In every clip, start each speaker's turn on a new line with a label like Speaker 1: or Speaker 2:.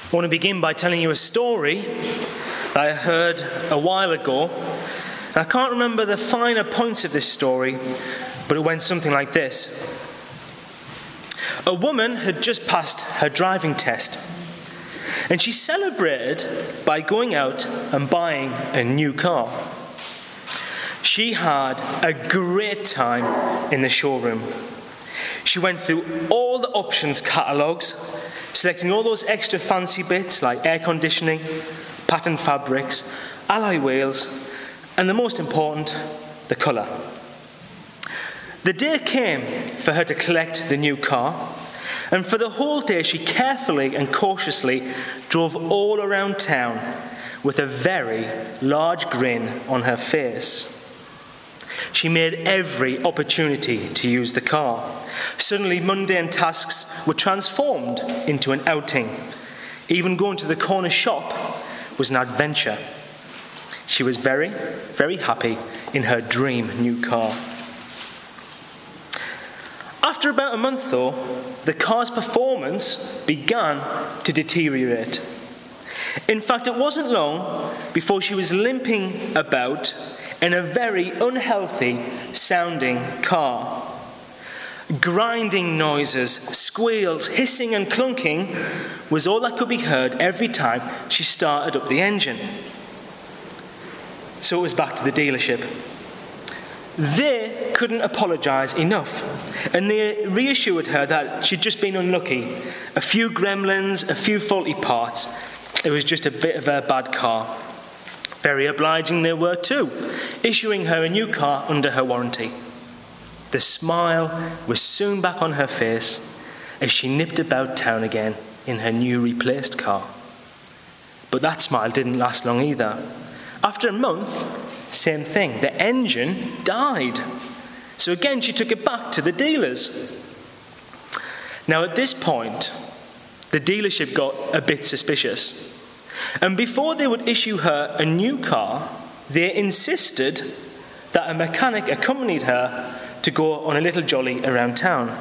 Speaker 1: I want to begin by telling you a story that I heard a while ago. And I can't remember the finer points of this story, but it went something like this. A woman had just passed her driving test, and she celebrated by going out and buying a new car. She had a great time in the showroom. She went through all the options catalogues, selecting all those extra fancy bits like air conditioning, patterned fabrics, alloy wheels, and the most important, the colour. The day came for her to collect the new car, and for the whole day she carefully and cautiously drove all around town with a very large grin on her face. She made every opportunity to use the car. Suddenly, mundane tasks were transformed into an outing. Even going to the corner shop was an adventure. She was very, very happy in her dream new car. After about a month, though, the car's performance began to deteriorate. In fact, it wasn't long before she was limping about in a very unhealthy sounding car. Grinding noises, squeals, hissing and clunking was all that could be heard every time she started up the engine. So it was back to the dealership. They couldn't apologise enough, and they reassured her that she'd just been unlucky. A few gremlins, a few faulty parts. It was just a bit of a bad car. Very obliging they were too, issuing her a new car under her warranty. The smile was soon back on her face as she nipped about town again in her new replaced car. But that smile didn't last long either. After a month, same thing, the engine died. So again she took it back to the dealers. Now at this point, the dealership got a bit suspicious. And before they would issue her a new car, they insisted that a mechanic accompanied her to go on a little jolly around town.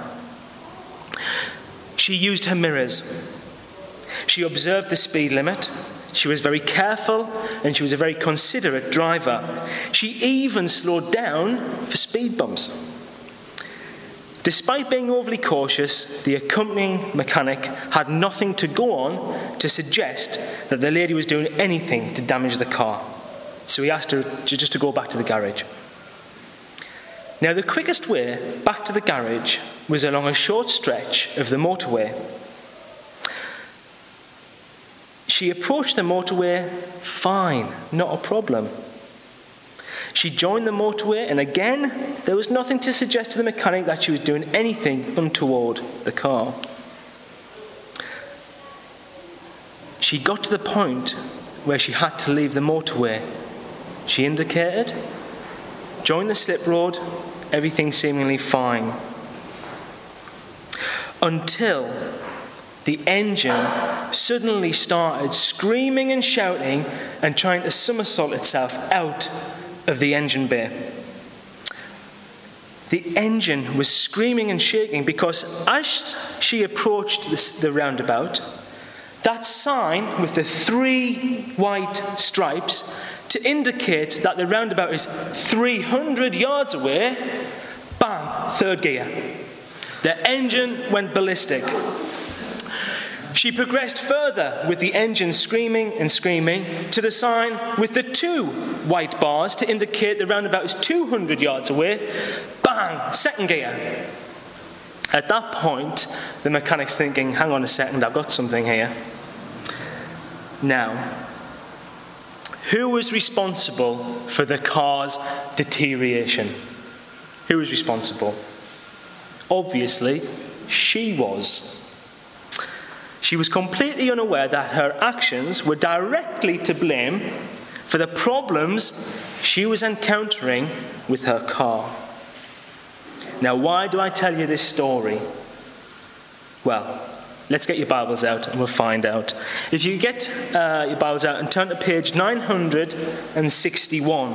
Speaker 1: She used her mirrors. She observed the speed limit. She was very careful, and she was a very considerate driver. She even slowed down for speed bumps. Despite being overly cautious, the accompanying mechanic had nothing to go on to suggest that the lady was doing anything to damage the car. So he asked her just to go back to the garage. Now, the quickest way back to the garage was along a short stretch of the motorway. She approached the motorway fine, not a problem. She joined the motorway, and again, there was nothing to suggest to the mechanic that she was doing anything untoward the car. She got to the point where she had to leave the motorway. She indicated, joined the slip road, everything seemingly fine. Until the engine suddenly started screaming and shouting and trying to somersault itself out of the engine bay. The engine was screaming and shaking because as she approached the roundabout, that sign with the 3 white stripes to indicate that the roundabout is 300 yards away, bang, third gear. The engine went ballistic. She progressed further with the engine screaming and screaming to the sign with the 2 white bars to indicate the roundabout is 200 yards away. Bang! Second gear. At that point, the mechanic's thinking, hang on a second, I've got something here. Now, who was responsible for the car's deterioration? Who was responsible? Obviously, she was. She was completely unaware that her actions were directly to blame for the problems she was encountering with her car. Now, why do I tell you this story? Well, let's get your Bibles out and we'll find out. If you get your Bibles out and turn to page 961.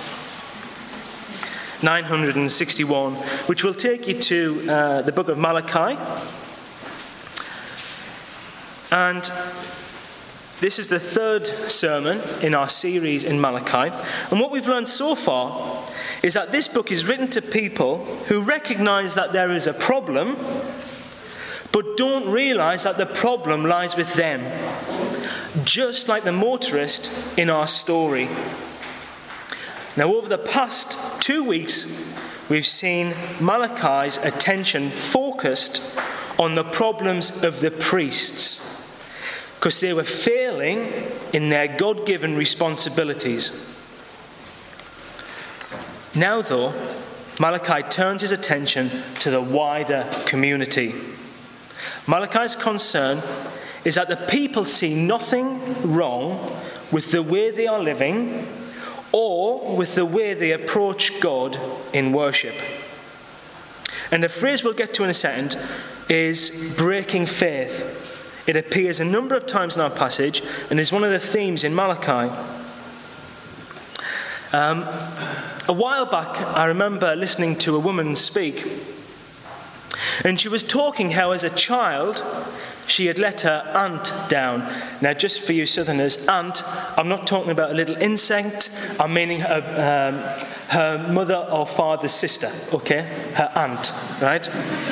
Speaker 1: 961, which will take you to the book of Malachi. And This is the third sermon in our series in Malachi. And what we've learned so far is that this book is written to people who recognize that there is a problem, but don't realize that the problem lies with them, just like the motorist in our story. Now, over the past 2 weeks, we've seen Malachi's attention focused on the problems of the priests, because they were failing in their God-given responsibilities. Now, though, Malachi turns his attention to the wider community. Malachi's concern is that the people see nothing wrong with the way they are living or with the way they approach God in worship. And the phrase we'll get to in a second is breaking faith. It appears a number of times in our passage and is one of the themes in Malachi. A while back, I remember listening to a woman speak. And she was talking how as a child, she had let her ant down. Now, just for you southerners, ant, I'm not talking about a little insect. I'm meaning her mother or father's sister, okay? Her aunt, right?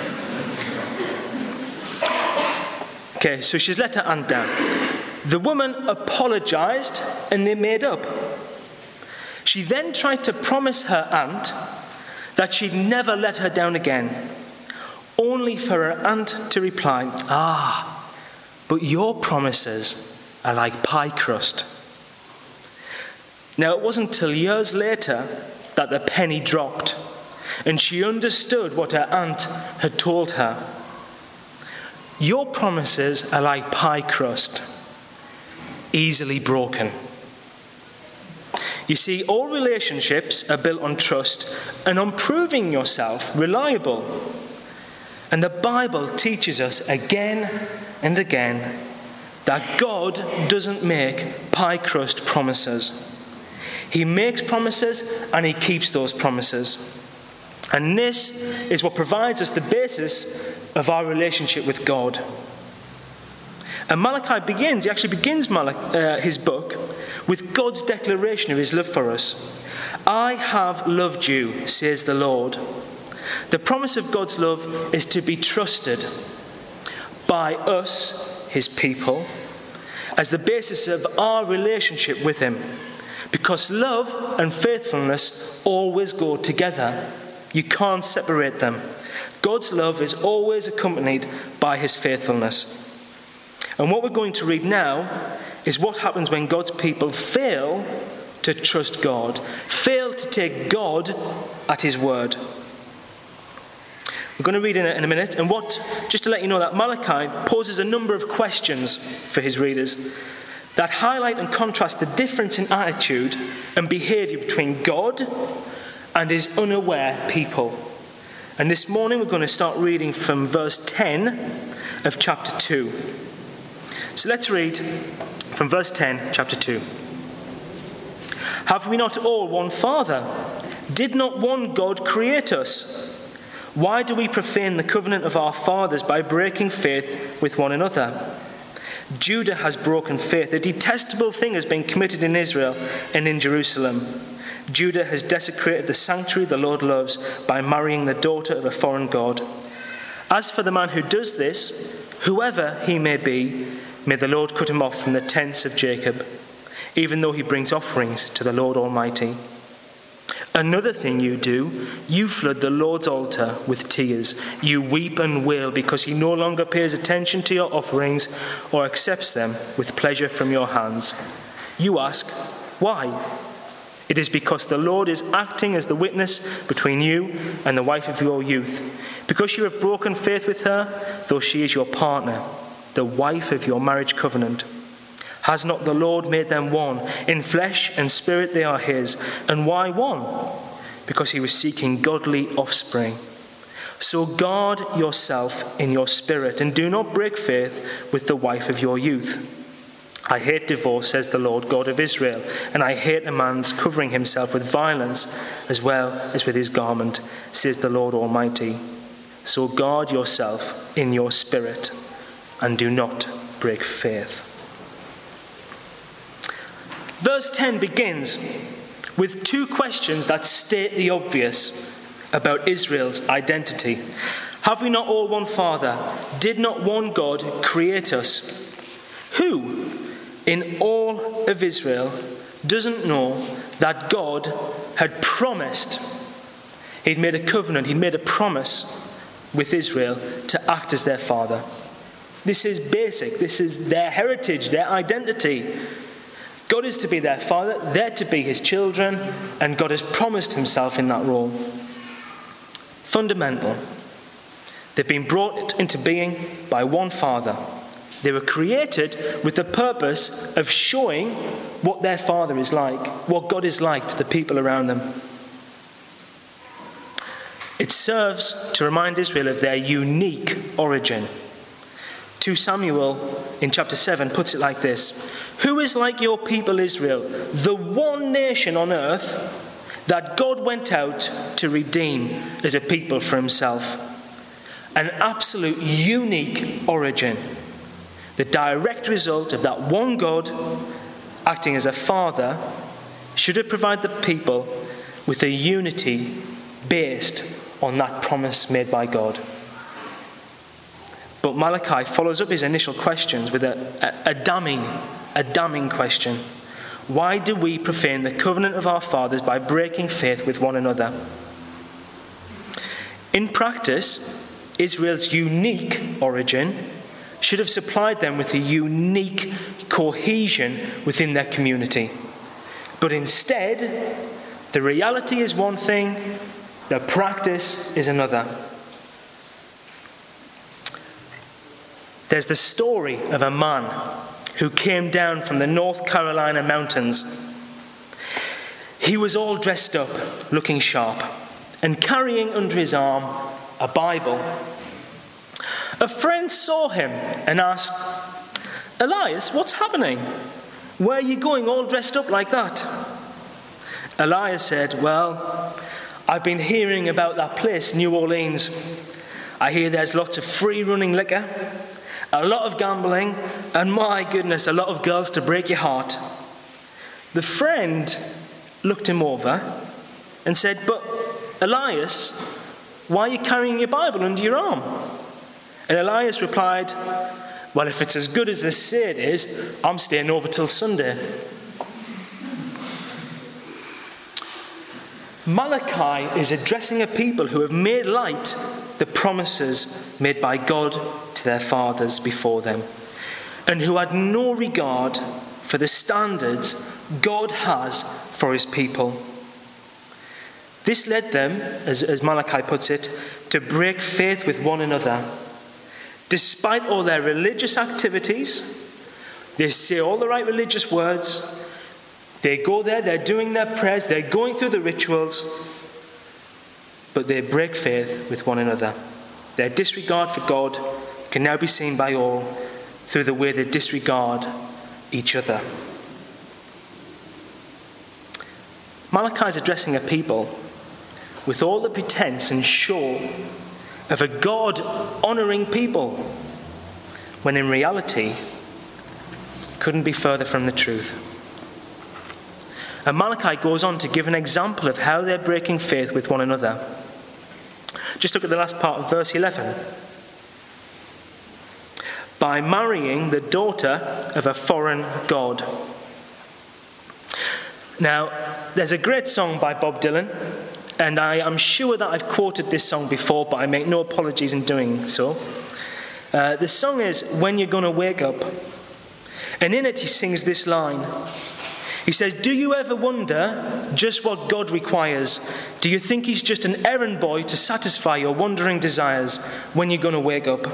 Speaker 1: Okay, so she's let her ant down. The woman apologized and they made up. She then tried to promise her aunt that she'd never let her down again, only for her aunt to reply, but your promises are like pie crust. Now, it wasn't until years later that the penny dropped and she understood what her aunt had told her. Your promises are like pie crust, easily broken. You see, all relationships are built on trust and on proving yourself reliable. And the Bible teaches us again and again that God doesn't make pie crust promises. He makes promises and he keeps those promises. And this is what provides us the basis of our relationship with God. And Malachi begins his book with God's declaration of his love for us. I have loved you, says the Lord. The promise of God's love is to be trusted by us, his people, as the basis of our relationship with him. Because love and faithfulness always go together. You can't separate them. God's love is always accompanied by his faithfulness. And what we're going to read now is what happens when God's people fail to trust God, fail to take God at his word. We're going to read in a minute, and just to let you know that Malachi poses a number of questions for his readers that highlight and contrast the difference in attitude and behavior between God and his unaware people. And this morning we're going to start reading from verse 10 of chapter 2. So let's read from verse 10, chapter 2. Have we not all one Father? Did not one God create us? Why do we profane the covenant of our fathers by breaking faith with one another? Judah has broken faith. A detestable thing has been committed in Israel and in Jerusalem. Judah has desecrated the sanctuary the Lord loves by marrying the daughter of a foreign god. As for the man who does this, whoever he may be, may the Lord cut him off from the tents of Jacob, even though he brings offerings to the Lord Almighty. Another thing you do, you flood the Lord's altar with tears. You weep and wail because he no longer pays attention to your offerings or accepts them with pleasure from your hands. You ask, why? It is because the Lord is acting as the witness between you and the wife of your youth. Because you have broken faith with her, though she is your partner, the wife of your marriage covenant. Has not the Lord made them one? In flesh and spirit they are his. And why one? Because he was seeking godly offspring. So guard yourself in your spirit, and do not break faith with the wife of your youth. I hate divorce, says the Lord God of Israel, and I hate a man's covering himself with violence as well as with his garment, says the Lord Almighty. So guard yourself in your spirit, and do not break faith. Verse 10 begins with two questions that state the obvious about Israel's identity. Have we not all one Father? Did not one God create us? Who in all of Israel doesn't know that God had promised, he'd made a covenant, he'd made a promise with Israel to act as their father? This is basic. This is their heritage, their identity. God is to be their father, they're to be his children, and God has promised himself in that role. Fundamental. They've been brought into being by one Father. They were created with the purpose of showing what their Father is like, what God is like to the people around them. It serves to remind Israel of their unique origin. 2 Samuel in chapter 7 puts it like this: Who is like your people Israel, the one nation on earth that God went out to redeem as a people for himself? An absolute unique origin. The direct result of that one God acting as a father should have provided the people with a unity based on that promise made by God. But Malachi follows up his initial questions with a damning question. Why do we profane the covenant of our fathers by breaking faith with one another? In practice, Israel's unique origin should have supplied them with a unique cohesion within their community. But instead, the reality is one thing, the practice is another. There's the story of a man who came down from the North Carolina mountains. He was all dressed up, looking sharp, and carrying under his arm a Bible. A friend saw him and asked, "Elias, what's happening? Where are you going all dressed up like that?" Elias said, "Well, I've been hearing about that place, New Orleans. I hear there's lots of free running liquor, a lot of gambling, and my goodness, a lot of girls to break your heart." The friend looked him over and said, "But Elias, why are you carrying your Bible under your arm?" And Elias replied, "Well, if it's as good as they say it is, I'm staying over till Sunday." Malachi is addressing a people who have made light the promises made by God to their fathers before them, and who had no regard for the standards God has for his people. This led them, as Malachi puts it, to break faith with one another. Despite all their religious activities, they say all the right religious words, they go there, they're doing their prayers, they're going through the rituals, but they break faith with one another. Their disregard for God can now be seen by all through the way they disregard each other. Malachi is addressing a people with all the pretense and show of a God-honouring people, when in reality, couldn't be further from the truth. And Malachi goes on to give an example of how they're breaking faith with one another. Just look at the last part of verse 11. By marrying the daughter of a foreign god. Now, there's a great song by Bob Dylan, and I am sure that I've quoted this song before, but I make no apologies in doing so. The song is "When You're Gonna Wake Up." And in it he sings this line. He says, "Do you ever wonder just what God requires? Do you think he's just an errand boy to satisfy your wandering desires when you're gonna wake up?"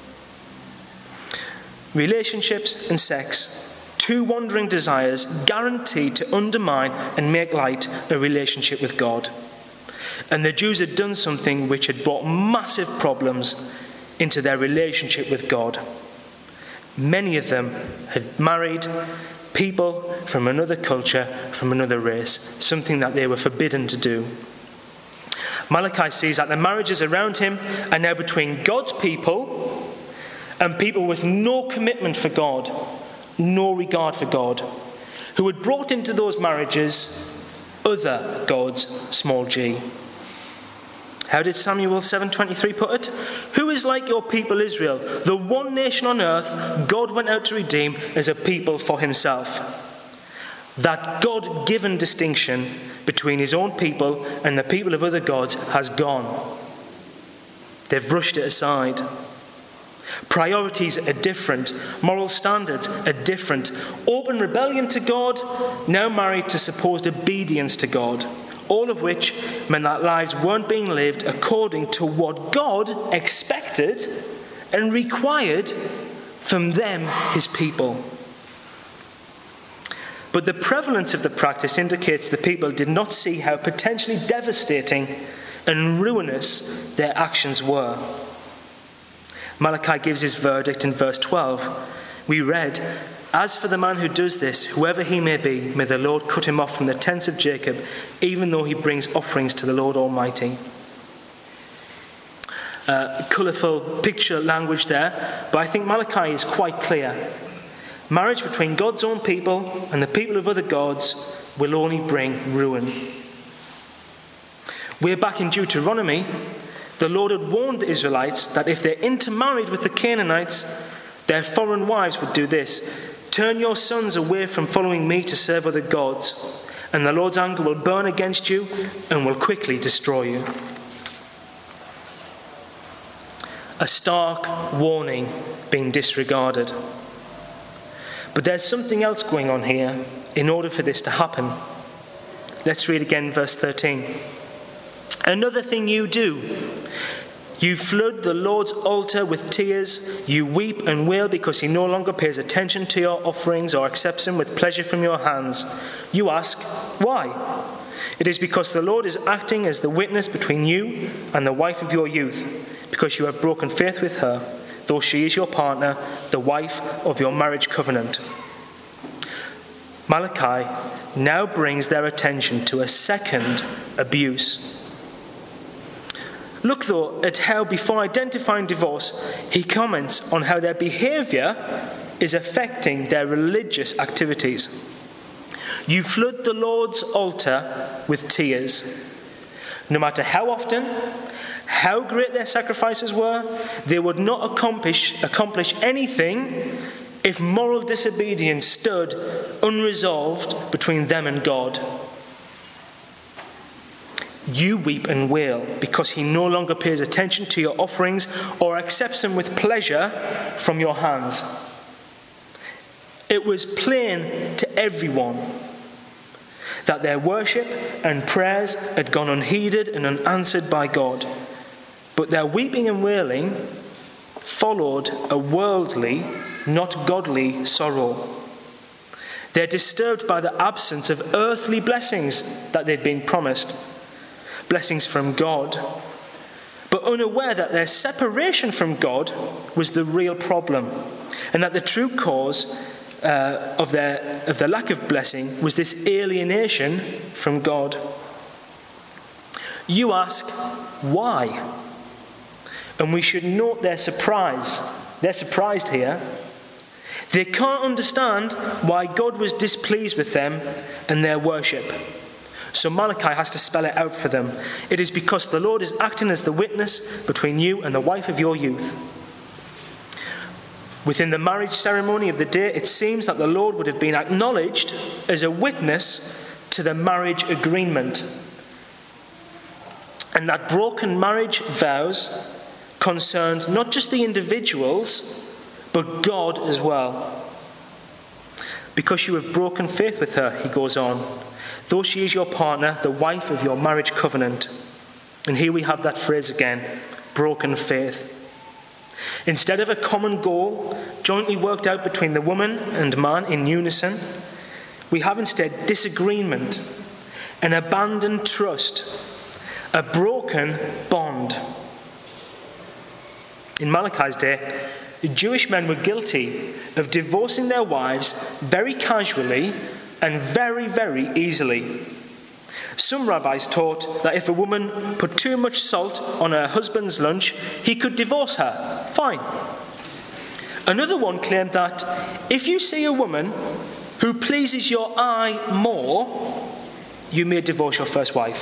Speaker 1: Relationships and sex, two wandering desires guaranteed to undermine and make light a relationship with God. And the Jews had done something which had brought massive problems into their relationship with God. Many of them had married people from another culture, from another race, something that they were forbidden to do. Malachi sees that the marriages around him are now between God's people and people with no commitment for God, no regard for God, who had brought into those marriages other gods, small g. How did Samuel 7:23 put it? Who is like your people Israel, the one nation on earth God went out to redeem as a people for himself? That God-given distinction between his own people and the people of other gods has gone. They've brushed it aside. Priorities are different. Moral standards are different. Open rebellion to God, now married to supposed obedience to God. All of which meant that lives weren't being lived according to what God expected and required from them, his people. But the prevalence of the practice indicates the people did not see how potentially devastating and ruinous their actions were. Malachi gives his verdict in verse 12. We read, "As for the man who does this, whoever he may be, may the Lord cut him off from the tents of Jacob, even though he brings offerings to the Lord Almighty." Colourful picture language there, but I think Malachi is quite clear. Marriage between God's own people and the people of other gods will only bring ruin. We're back in Deuteronomy. The Lord had warned the Israelites that if they intermarried with the Canaanites, their foreign wives would do this: "Turn your sons away from following me to serve other gods, and the Lord's anger will burn against you and will quickly destroy you." A stark warning being disregarded. But there's something else going on here in order for this to happen. Let's read again verse 13. "Another thing you do. You flood the Lord's altar with tears. You weep and wail because he no longer pays attention to your offerings or accepts them with pleasure from your hands. You ask, why? It is because the Lord is acting as the witness between you and the wife of your youth, because you have broken faith with her, though she is your partner, the wife of your marriage covenant." Malachi now brings their attention to a second abuse. Look, though, at how before identifying divorce, he comments on how their behaviour is affecting their religious activities. You flood the Lord's altar with tears. No matter how often, how great their sacrifices were, they would not accomplish anything if moral disobedience stood unresolved between them and God. You weep and wail because he no longer pays attention to your offerings or accepts them with pleasure from your hands. It was plain to everyone that their worship and prayers had gone unheeded and unanswered by God. But their weeping and wailing followed a worldly, not godly sorrow. They're disturbed by the absence of earthly blessings that they'd been promised, blessings from God, but unaware that their separation from God was the real problem, and that the true cause of their lack of blessing was this alienation from God. You ask, why? And we should note their surprise. They're surprised here. They can't understand why God was displeased with them and their worship. So Malachi has to spell it out for them. It is because the Lord is acting as the witness between you and the wife of your youth. Within the marriage ceremony of the day, it seems that the Lord would have been acknowledged as a witness to the marriage agreement. And that broken marriage vows concerned not just the individuals, but God as well. Because you have broken faith with her, he goes on, though she is your partner, the wife of your marriage covenant. And here we have that phrase again, broken faith. Instead of a common goal, jointly worked out between the woman and man in unison, we have instead disagreement, an abandoned trust, a broken bond. In Malachi's day, the Jewish men were guilty of divorcing their wives very casually and very, very easily. Some rabbis taught that if a woman put too much salt on her husband's lunch, he could divorce her. Fine. Another one claimed that if you see a woman who pleases your eye more, you may divorce your first wife.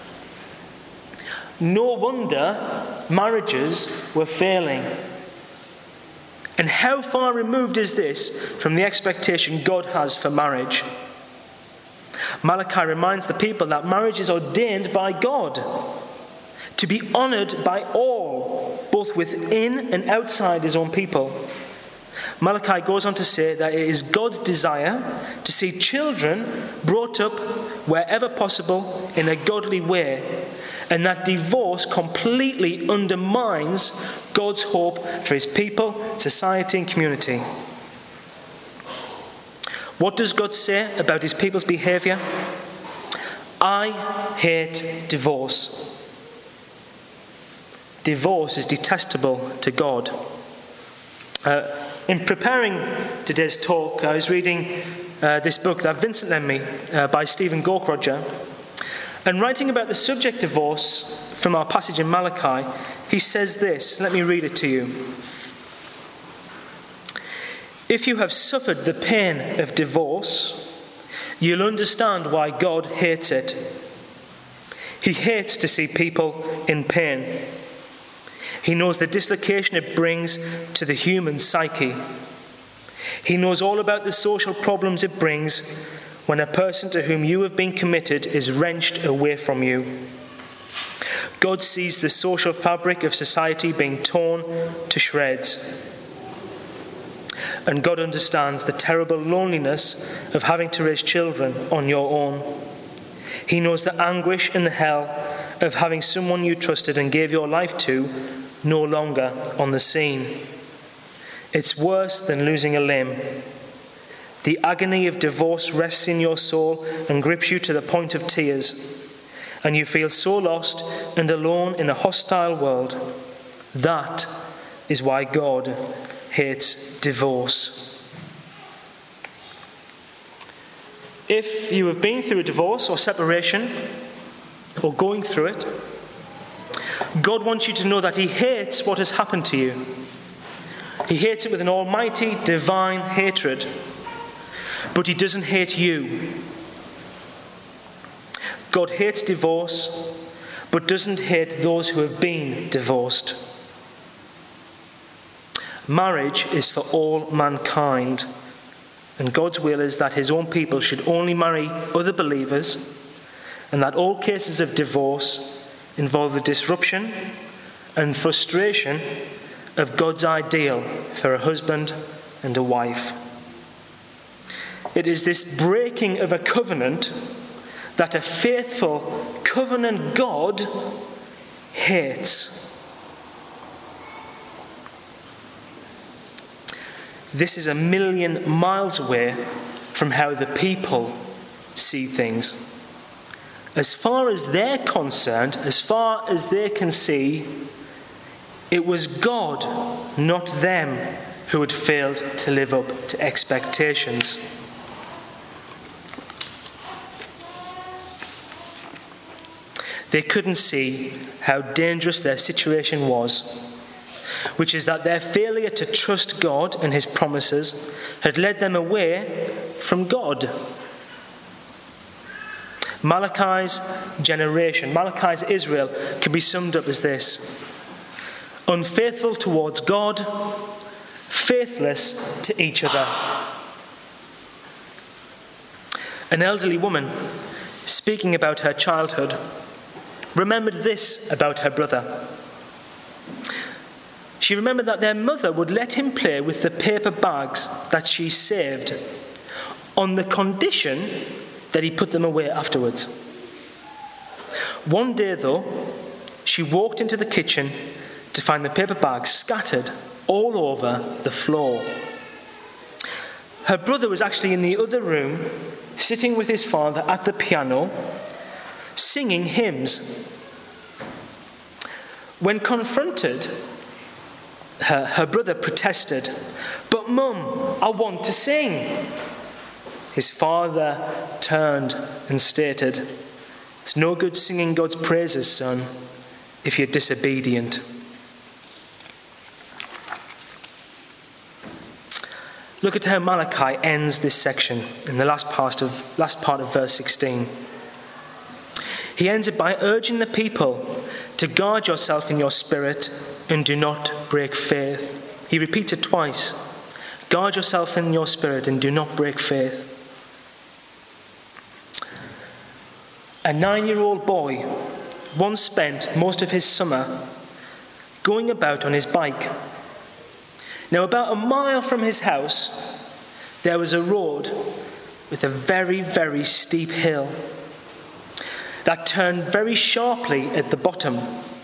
Speaker 1: No wonder marriages were failing. And how far removed is this from the expectation God has for marriage? Malachi reminds the people that marriage is ordained by God to be honoured by all, both within and outside his own people. Malachi goes on to say that it is God's desire to see children brought up wherever possible in a godly way, and that divorce completely undermines God's hope for his people, society, and community. What does God say about his people's behaviour? I hate divorce. Divorce is detestable to God. In preparing today's talk, I was reading this book that Vincent lent me by Stephen Gaukroger. And writing about the subject divorce from our passage in Malachi, he says this. Let me read it to you. If you have suffered the pain of divorce, you'll understand why God hates it. He hates to see people in pain. He knows the dislocation it brings to the human psyche. He knows all about the social problems it brings when a person to whom you have been committed is wrenched away from you. God sees the social fabric of society being torn to shreds. And God understands the terrible loneliness of having to raise children on your own. He knows the anguish and the hell of having someone you trusted and gave your life to no longer on the scene. It's worse than losing a limb. The agony of divorce rests in your soul and grips you to the point of tears, and you feel so lost and alone in a hostile world. That is why God hates divorce. If you have been through a divorce or separation, or going through it, God wants you to know that he hates what has happened to you. He hates it with an almighty, divine hatred. But he doesn't hate you. God hates divorce, but doesn't hate those who have been divorced. Marriage is for all mankind, and God's will is that his own people should only marry other believers, and that all cases of divorce involve the disruption and frustration of God's ideal for a husband and a wife. It is this breaking of a covenant that a faithful covenant God hates. This is a million miles away from how the people see things. As far as they're concerned, as far as they can see, it was God, not them, who had failed to live up to expectations. They couldn't see how dangerous their situation was, which is that their failure to trust God and his promises had led them away from God. Malachi's generation, Malachi's Israel, can be summed up as this: unfaithful towards God, faithless to each other. An elderly woman, speaking about her childhood, remembered this about her brother. She remembered that their mother would let him play with the paper bags that she saved, on the condition that he put them away afterwards. One day, though, she walked into the kitchen to find the paper bags scattered all over the floor. Her brother was actually in the other room, sitting with his father at the piano, singing hymns. When confronted, her brother protested, "But Mum, I want to sing." His father turned and stated, "It's no good singing God's praises, son, if you're disobedient." Look at how Malachi ends this section in the last part of verse 16. He ends it by urging the people to guard yourself in your spirit and do not break faith. He repeats it twice. Guard yourself in your spirit and do not break faith. A 9-year-old boy once spent most of his summer going about on his bike. Now, about a mile from his house, there was a road with a very, very steep hill that turned very sharply at the bottom.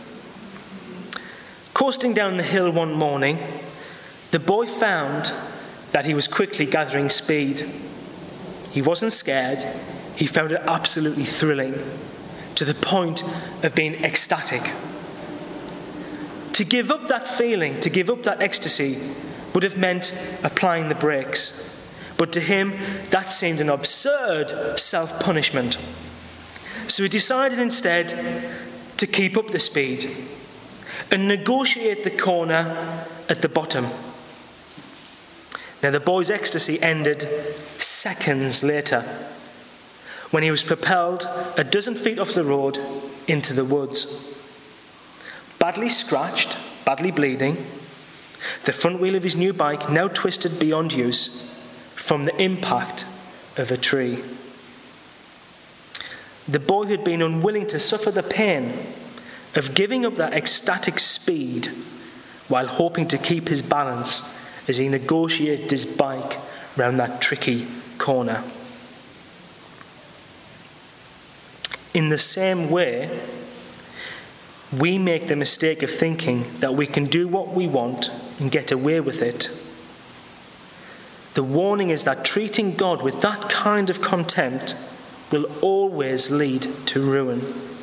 Speaker 1: Coasting down the hill one morning, the boy found that he was quickly gathering speed. He wasn't scared. He found it absolutely thrilling, to the point of being ecstatic. To give up that feeling, to give up that ecstasy, would have meant applying the brakes. But to him, that seemed an absurd self-punishment. So he decided instead to keep up the speed and negotiate the corner at the bottom. Now, the boy's ecstasy ended seconds later, when he was propelled a dozen feet off the road into the woods. Badly scratched, badly bleeding, the front wheel of his new bike now twisted beyond use from the impact of a tree. The boy had been unwilling to suffer the pain of giving up that ecstatic speed while hoping to keep his balance as he negotiated his bike round that tricky corner. In the same way, we make the mistake of thinking that we can do what we want and get away with it. The warning is that treating God with that kind of contempt will always lead to ruin.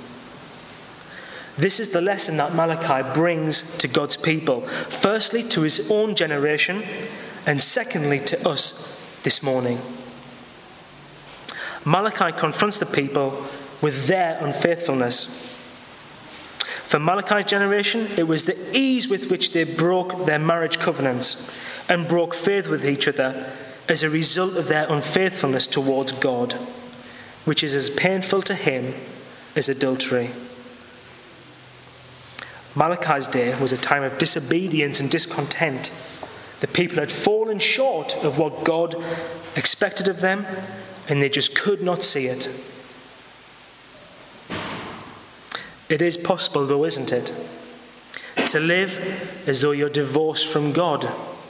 Speaker 1: This is the lesson that Malachi brings to God's people, firstly to his own generation, and secondly to us this morning. Malachi confronts the people with their unfaithfulness. For Malachi's generation, it was the ease with which they broke their marriage covenants and broke faith with each other as a result of their unfaithfulness towards God, which is as painful to him as adultery. Malachi's day was a time of disobedience and discontent. The people had fallen short of what God expected of them, and they just could not see it. It is possible, though, isn't it, to live as though you're divorced from God,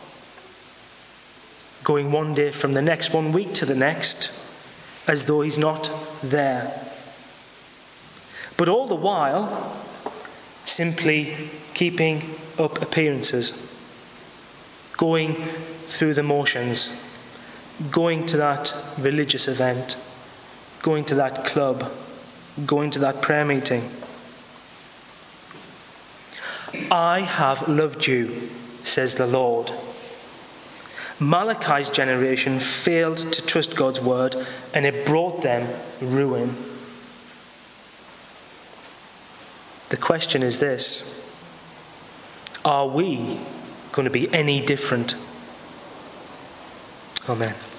Speaker 1: going one day from the next, 1 week to the next, as though he's not there. But all the while, simply keeping up appearances, going through the motions, going to that religious event, going to that club, going to that prayer meeting. I have loved you, says the Lord. Malachi's generation failed to trust God's word, and it brought them ruin. The question is this: are we going to be any different? Amen.